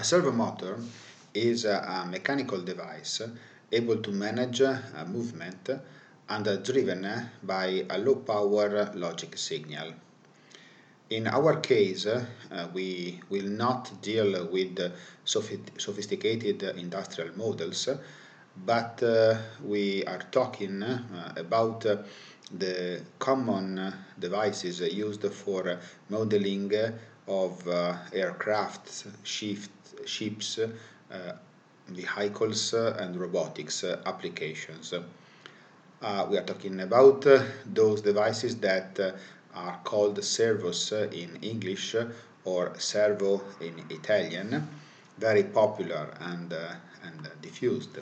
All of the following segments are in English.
A servo motor is a mechanical device able to manage movement and driven by a low power logic signal. In our case, we will not deal with sophisticated industrial models, but we are talking about the common devices used for modeling of aircraft, ships, vehicles, and robotics applications. We are talking about those devices that are called servos in English or servo in Italian, very popular and diffused.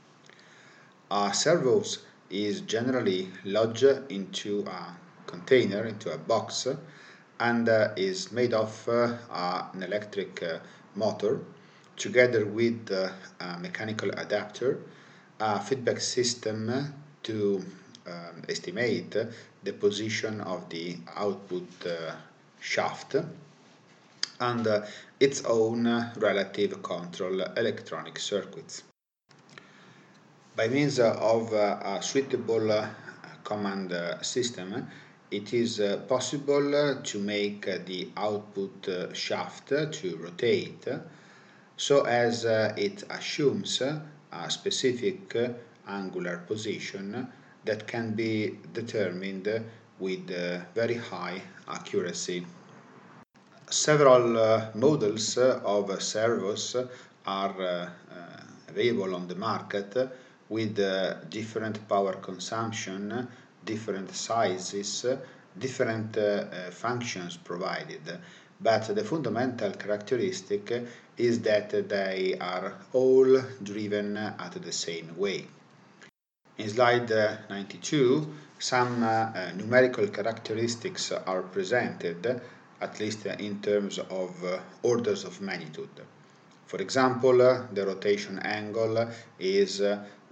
Servos is generally lodged into a container, into a box, and is made of an electric motor together with a mechanical adapter, a feedback system to estimate the position of the output shaft, and its own relative control electronic circuits. By means of a suitable command system, it is possible to make the output shaft to rotate so as it assumes a specific angular position that can be determined with very high accuracy. Several models of servos are available on the market with different power consumption, different sizes, different functions provided. But the fundamental characteristic is that they are all driven at the same way. In slide 92, some numerical characteristics are presented, at least in terms of orders of magnitude. For example, the rotation angle is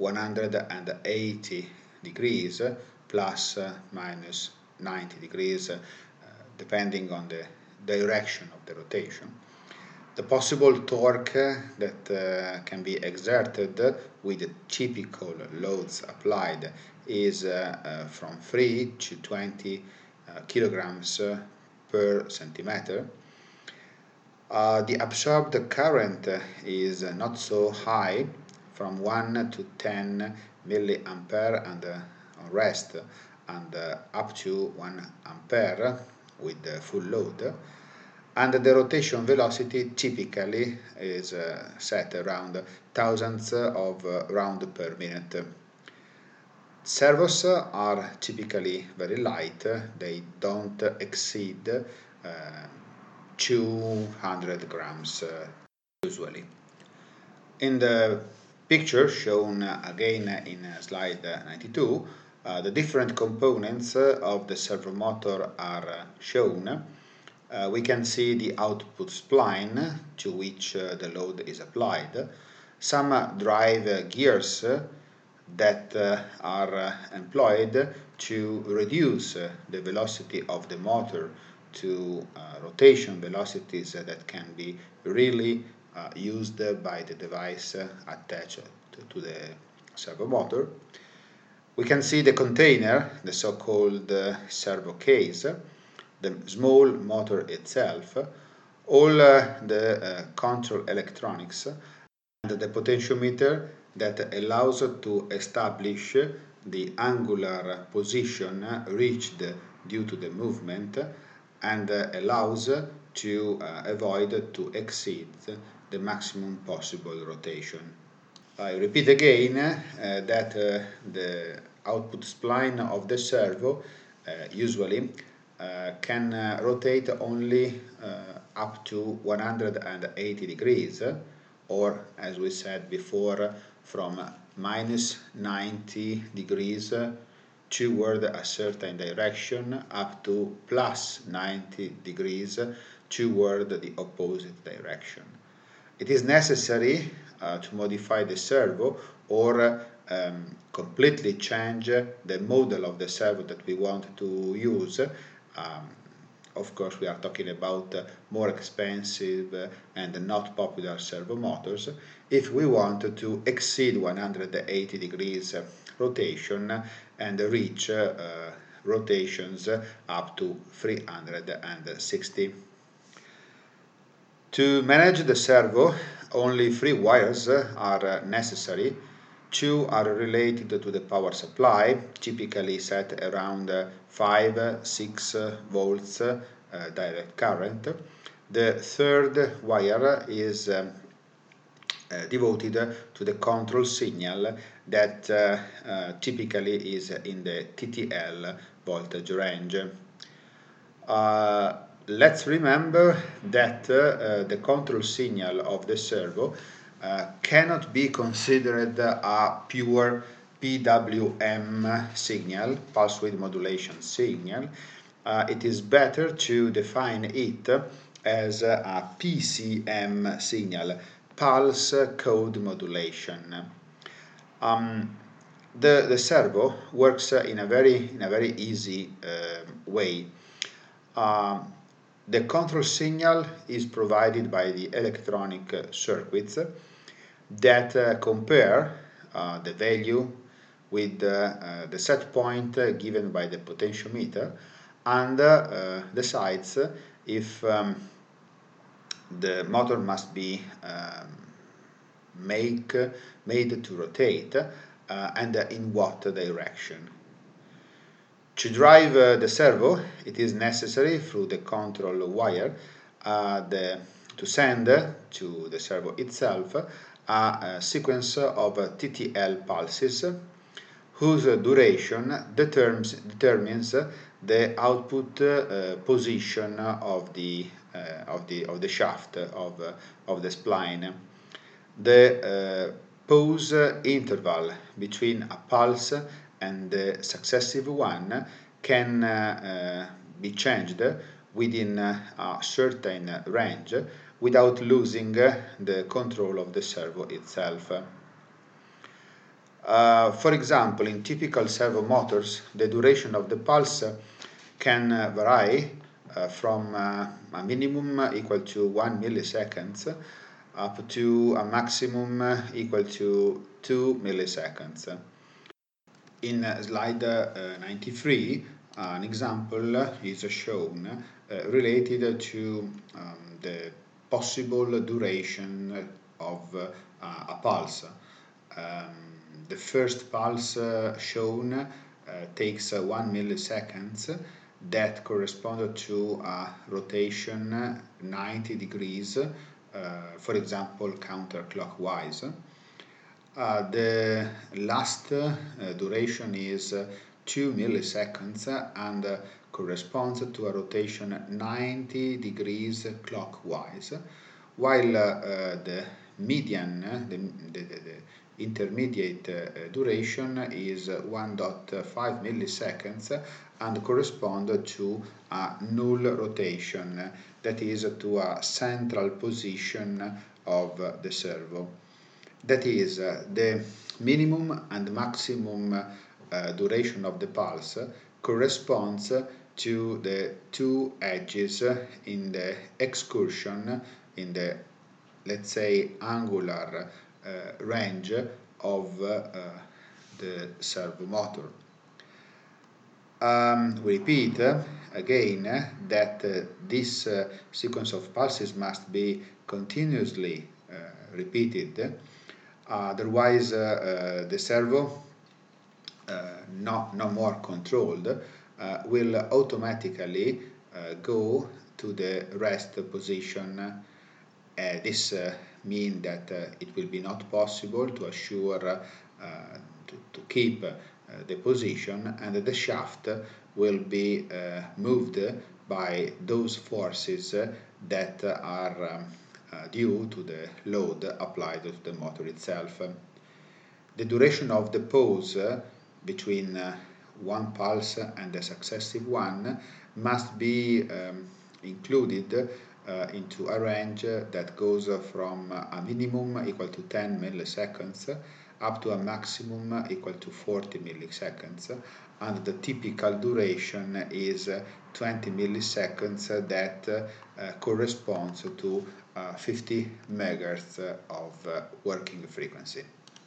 180 degrees plus minus 90 degrees, depending on the direction of the rotation. The possible torque that can be exerted with the typical loads applied is from 3 to 20 kilograms per centimeter. The absorbed current is not so high, from 1 to 10 milliampere and rest, and up to 1 ampere with the full load. And the rotation velocity typically is set around thousandths of round per minute. Servos are typically very light. They don't exceed 200 grams usually. In the picture shown again in slide 92, the different components of the servo motor are shown. We can see the output spline to which the load is applied, some drive gears that are employed to reduce the velocity of the motor to rotation velocities that can be really used by the device attached to the servo motor. We can see the container, the so-called servo case, the small motor itself, all the control electronics, and the potentiometer that allows to establish the angular position reached due to the movement and allows to avoid to exceed the maximum possible rotation. I repeat again that the output spline of the servo usually can rotate only up to 180 degrees, or as we said before, from minus 90 degrees toward a certain direction up to plus 90 degrees toward the opposite direction. It is necessary to modify the servo or completely change the model of the servo that we want to use, of course we are talking about more expensive and not popular servo motors, if we want to exceed 180 degrees rotation and reach rotations up to 360. To manage the servo, only 3 wires are necessary. 2 are related to the power supply, typically set around 5-6 volts direct current. The third wire is devoted to the control signal that typically is in the TTL voltage range. Let's remember that the control signal of the servo cannot be considered a pure PWM signal, pulse width modulation signal. It is better to define it as a PCM signal, pulse code modulation. The servo works in a very easy way. The control signal is provided by the electronic circuits that compare the value with the set point given by the potentiometer and decides if the motor must be made to rotate and in what direction. To drive the servo, it is necessary through the control wire to send to the servo itself a sequence of TTL pulses whose duration determines the output position of the shaft of the spline. The pause interval between a pulse and the successive one can be changed within a certain range without losing the control of the servo itself. For example, in typical servo motors, the duration of the pulse can vary from a minimum equal to 1 milliseconds up to a maximum equal to 2 milliseconds. In slide 93, an example is shown related to the possible duration of a pulse. The first pulse shown takes 1 milliseconds, that corresponds to a rotation 90 degrees, for example counterclockwise. The last duration is 2 milliseconds and corresponds to a rotation 90 degrees clockwise, while the median, the intermediate duration is 1.5 milliseconds and corresponds to a null rotation, that is to a central position of the servo. That is, the minimum and maximum duration of the pulse corresponds to the two edges in the excursion, in the, let's say, angular range of the servo motor. We repeat again that this sequence of pulses must be continuously repeated. Otherwise, the servo, no more controlled, will automatically go to the rest position. This means that it will be not possible to assure to keep the position, and the shaft will be moved by those forces that are due to the load applied to the motor itself. The duration of the pause between one pulse and the successive one must be included into a range that goes from a minimum equal to 10 milliseconds up to a maximum equal to 40 milliseconds, and the typical duration is 20 milliseconds that corresponds to 50 megahertz of working frequency.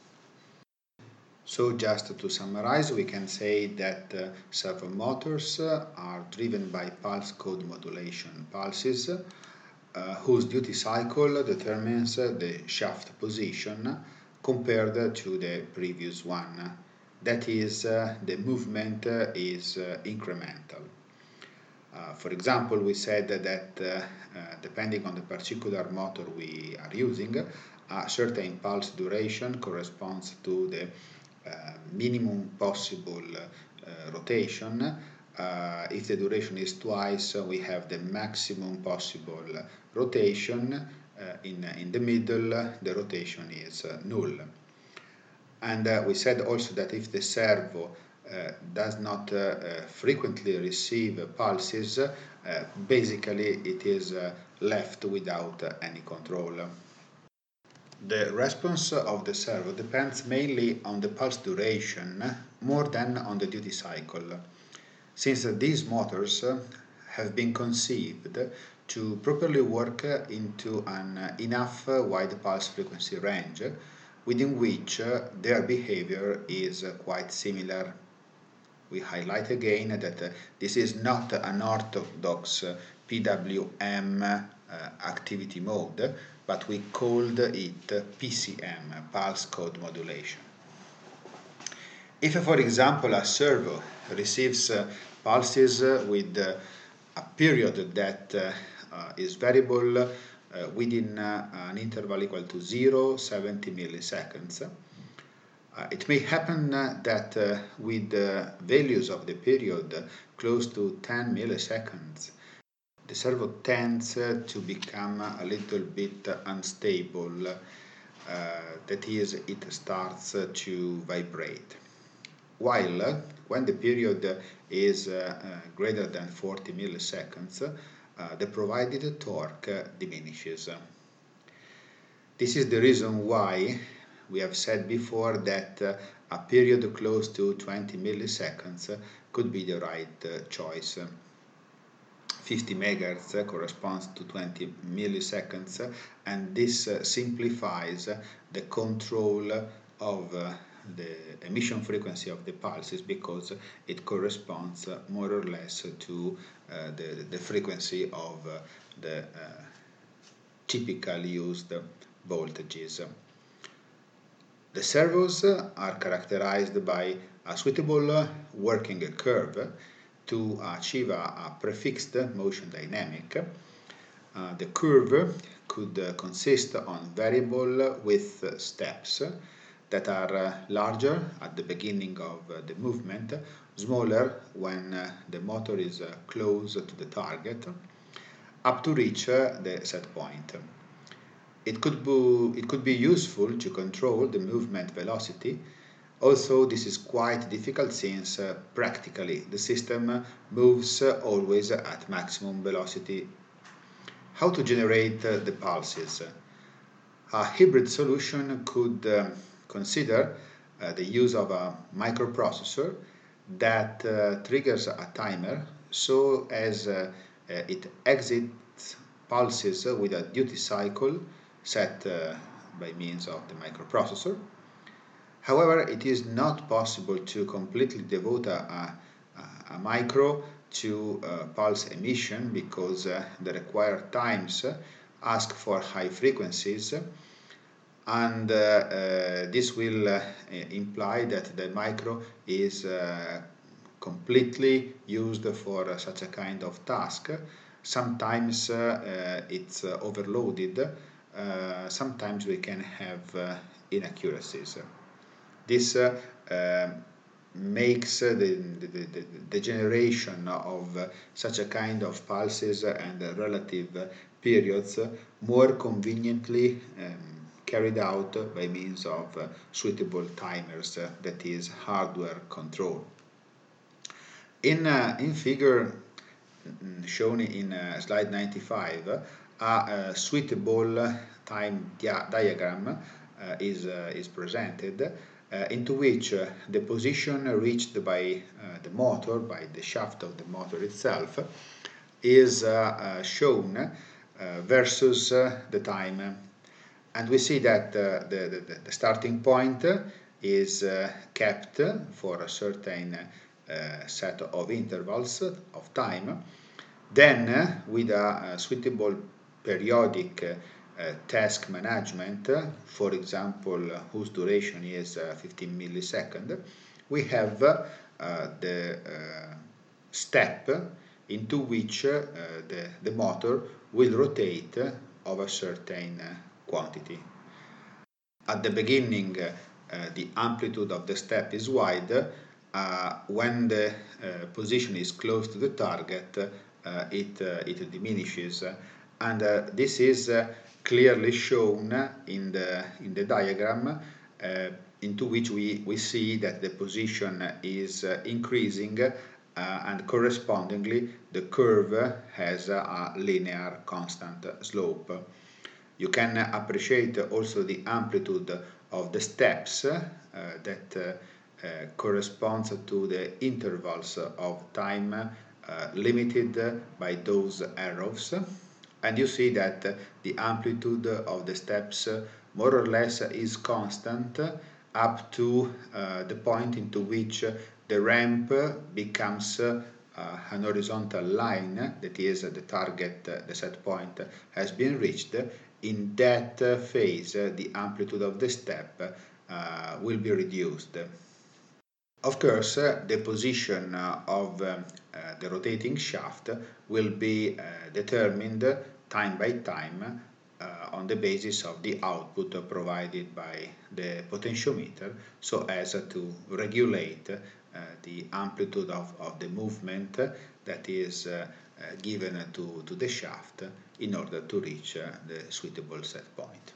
So just to summarize, we can say that servo motors are driven by pulse code modulation pulses whose duty cycle determines the shaft position compared to the previous one. That is, the movement is incremental. For example, we said that depending on the particular motor we are using, a certain pulse duration corresponds to the minimum possible rotation. If the duration is twice, we have the maximum possible rotation. In the middle, the rotation is null. And we said also that if the servo does not frequently receive pulses, basically it is left without any control. The response of the servo depends mainly on the pulse duration more than on the duty cycle, since these motors have been conceived to properly work into an enough wide pulse frequency range within which their behavior is quite similar. We highlight again that this is not an orthodox PWM activity mode, but we called it PCM, pulse code modulation. If, for example, a servo receives pulses with a period that is variable within an interval equal to 0-70 milliseconds, it may happen that with values of the period close to 10 milliseconds, the servo tends to become a little bit unstable, that is, it starts to vibrate. While when the period is greater than 40 milliseconds, the provided torque diminishes. This is the reason why we have said before that a period close to 20 milliseconds could be the right choice. 50 megahertz corresponds to 20 milliseconds, and this simplifies the control of the emission frequency of the pulses, because it corresponds more or less to the frequency of the typically used voltages. The servos are characterized by a suitable working curve to achieve a prefixed motion dynamic. The curve could consist on variable with steps that are larger at the beginning of the movement, smaller when the motor is close to the target, up to reach the set point. It could be useful to control the movement velocity, although this is quite difficult since practically the system moves always at maximum velocity. How to generate the pulses? A hybrid solution could consider the use of a microprocessor that triggers a timer so as it exits pulses with a duty cycle set by means of the microprocessor. However, it is not possible to completely devote a micro to pulse emission, because the required times ask for high frequencies, and this will imply that the micro is completely used for such a kind of task. Sometimes it's overloaded, sometimes we can have inaccuracies. This makes the generation of such a kind of pulses and relative periods more conveniently carried out by means of suitable timers, that is, hardware control. In figure shown in slide 95, a suitable time diagram is presented, into which the position reached by the motor, by the shaft of the motor itself, is shown versus the time. And we see that the starting point is kept for a certain set of intervals of time. Then, with a suitable periodic task management, for example, whose duration is 15 milliseconds, we have the step into which the motor will rotate of a certain quantity. At the beginning, the amplitude of the step is wide. When the position is close to the target, it diminishes, and this is clearly shown in the diagram, into which we see that the position is increasing, and correspondingly the curve has a linear constant slope. You can appreciate also the amplitude of the steps that corresponds to the intervals of time limited by those arrows, and you see that the amplitude of the steps more or less is constant up to the point into which the ramp becomes an horizontal line, that is, the target, the set point has been reached. In that phase, the amplitude of the step will be reduced. Of course, the position of the rotating shaft will be determined time by time on the basis of the output provided by the potentiometer, so as to regulate the amplitude of the movement that is given to the shaft in order to reach the suitable set point.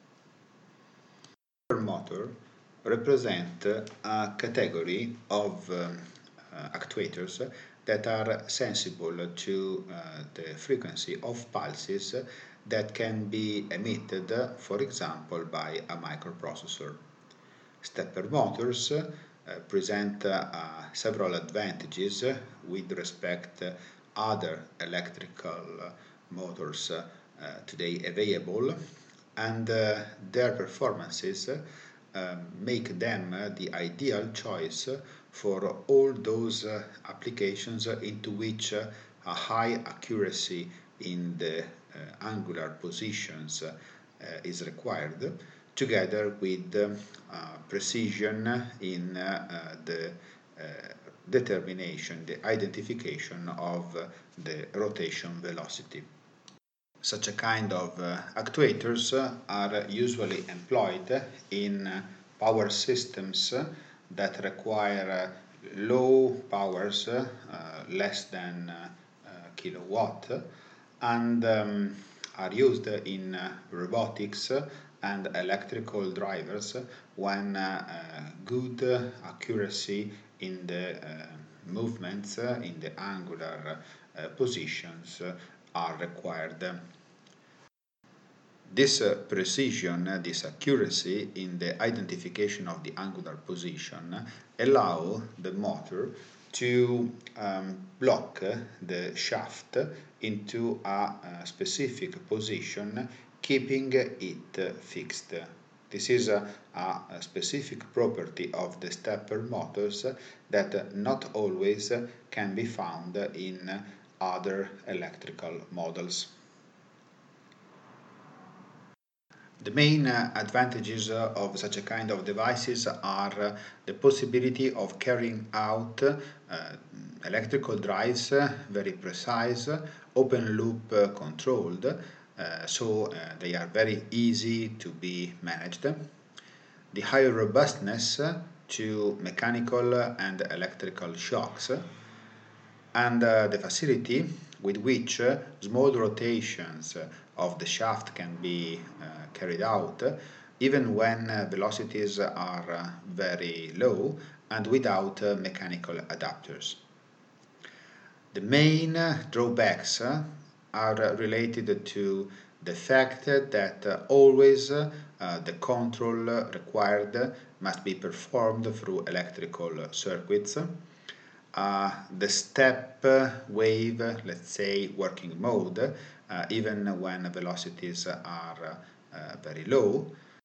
Motor represent a category of actuators that are sensible to the frequency of pulses that can be emitted, for example, by a microprocessor. Stepper motors present several advantages with respect to other electrical motors today available, and their performances make them the ideal choice for all those applications into which a high accuracy in the angular positions is required, together with precision in the determination, the identification of the rotation velocity. Such a kind of actuators are usually employed in power systems that require low powers, less than kilowatt, and are used in robotics and electrical drivers when good accuracy in the movements, in the angular positions are required. This precision, this accuracy in the identification of the angular position allow the motor to block the shaft into a specific position, keeping it fixed. This is a specific property of the stepper motors that not always can be found in other electrical models. The main advantages of such a kind of devices are the possibility of carrying out electrical drives very precise, open loop controlled, so they are very easy to be managed. The high robustness to mechanical and electrical shocks, and the facility with which small rotations of the shaft can be carried out, even when velocities are very low and without mechanical adapters. The main drawbacks are related to the fact that always the control required must be performed through electrical circuits. The step wave, let's say working mode, even when velocities are very low,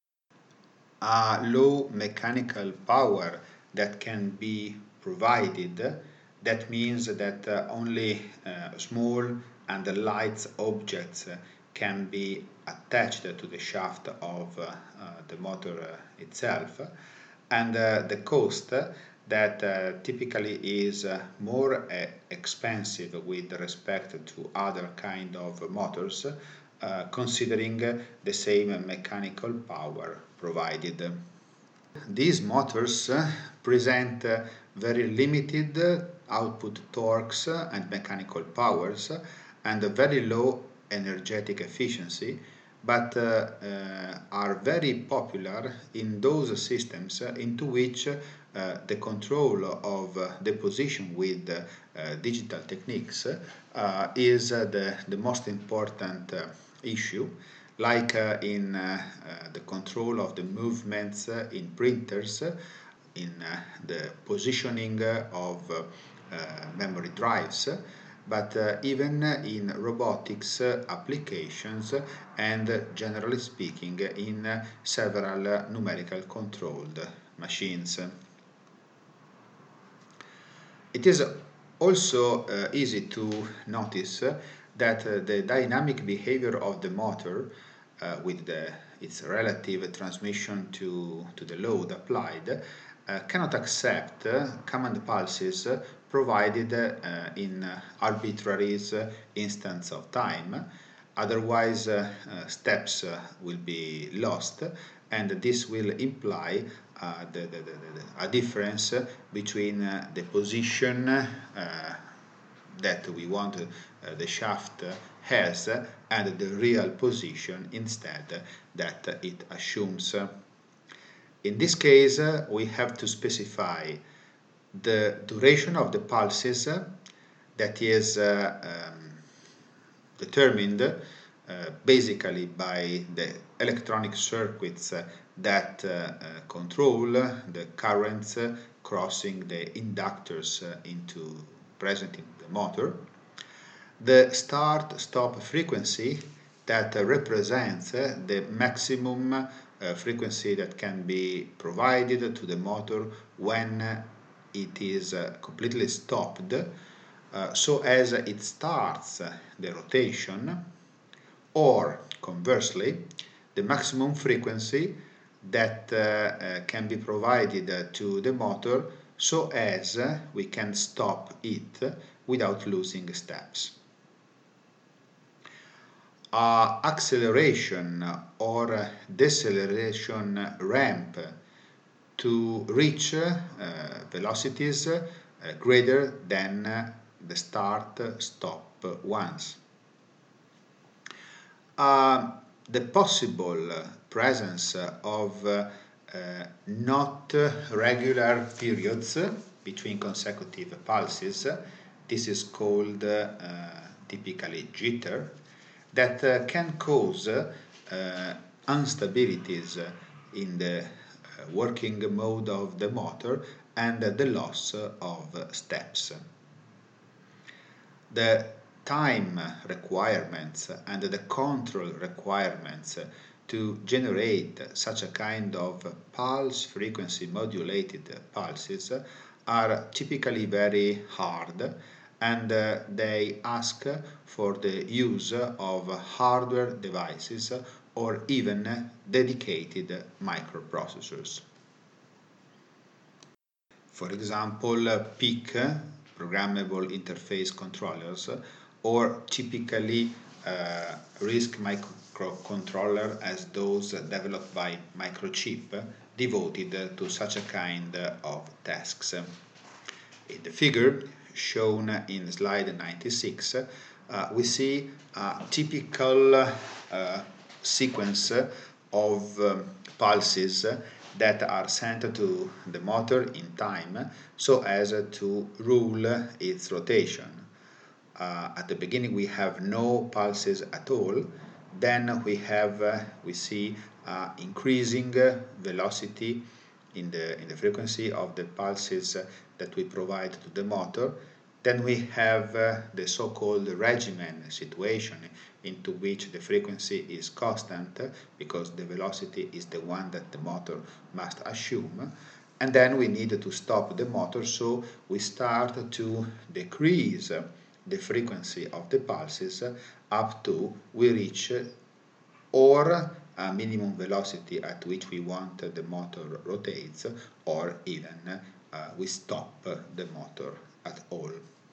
low mechanical power that can be provided. That means that only small and light objects can be attached to the shaft of the motor itself, and the cost that typically is more expensive with respect to other kind of motors, considering the same mechanical power provided. These motors present very limited output torques and mechanical powers and a very low energetic efficiency, but are very popular in those systems into which the control of the position with digital techniques is the most important issue, like in the control of the movements in printers, in the positioning of memory drives, but even in robotics applications and, generally speaking, in several numerical controlled machines. It is also easy to notice that the dynamic behavior of the motor with its relative transmission to the load applied cannot accept command pulses provided in arbitrary instants of time. Otherwise, steps will be lost, and this will imply a difference between the position that we want the shaft has and the real position instead that it assumes. In this case, we have to specify the duration of the pulses that is determined basically by the electronic circuits that control the currents crossing the inductors present in the motor, the start-stop frequency that represents the maximum frequency that can be provided to the motor when it is completely stopped, so as it starts the rotation, or conversely, the maximum frequency that can be provided to the motor so as we can stop it without losing steps. Acceleration or deceleration ramp to reach velocities greater than the start-stop ones. The possible presence of not regular periods between consecutive pulses, this is called typically jitter, that can cause instabilities in the working mode of the motor and the loss of steps. The time requirements and the control requirements to generate such a kind of pulse frequency modulated pulses are typically very hard, and they ask for the use of hardware devices or even dedicated microprocessors. For example, PIC, programmable interface controllers, or typically RISC microcontroller as those developed by Microchip, devoted to such a kind of tasks. In the figure shown in slide 96, we see a typical sequence of pulses that are sent to the motor in time so as to rule its rotation. at the beginning we have no pulses at all, then we see increasing velocity in the frequency of the pulses that we provide to the motor. Then we have the so-called regimen situation, into which the frequency is constant because the velocity is the one that the motor must assume. And then we need to stop the motor, so we start to decrease the frequency of the pulses up to we reach or a minimum velocity at which we want the motor rotates, or even we stop the motor at all.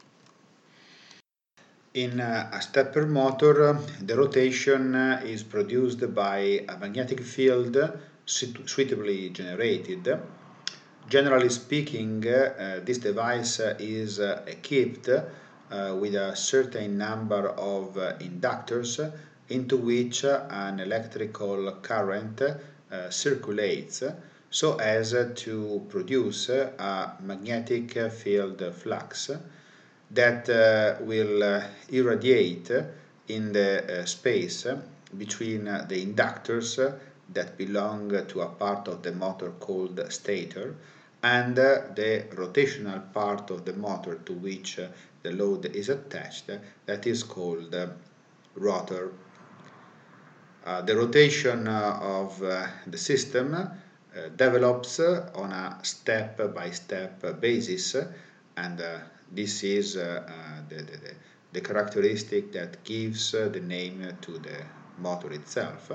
In a stepper motor, the rotation is produced by a magnetic field suitably generated. Generally speaking, this device is equipped with a certain number of inductors into which an electrical current circulates so as to produce a magnetic field flux that will irradiate in the space between the inductors that belong to a part of the motor called stator and the rotational part of the motor to which the load is attached, that is called rotor. The rotation of the system develops on a step-by-step basis, and this is the characteristic that gives the name to the motor itself.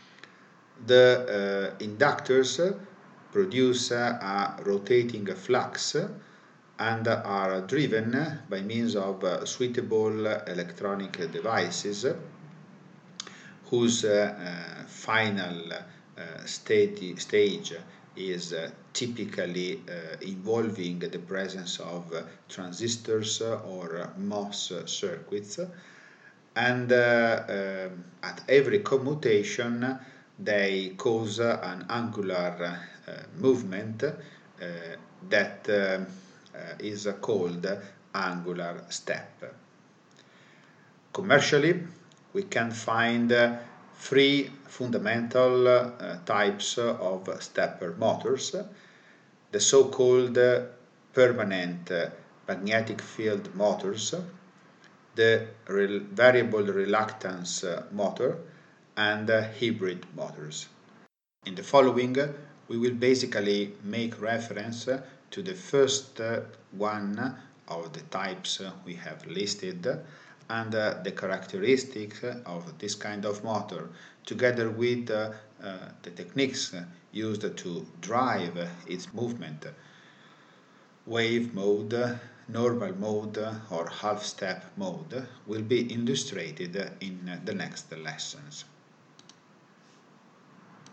The inductors produce a rotating flux and are driven by means of suitable electronic devices whose final stage is typically involving the presence of transistors or MOS circuits, and at every commutation they cause an angular movement that is called angular step. Commercially, we can find three fundamental types of stepper motors: the so-called permanent magnetic field motors, the variable reluctance motor, and hybrid motors. In the following, we will basically make reference to the first one of the types we have listed, and the characteristics of this kind of motor, together with the techniques used to drive its movement: wave mode, normal mode, or half-step mode, will be illustrated in the next lessons.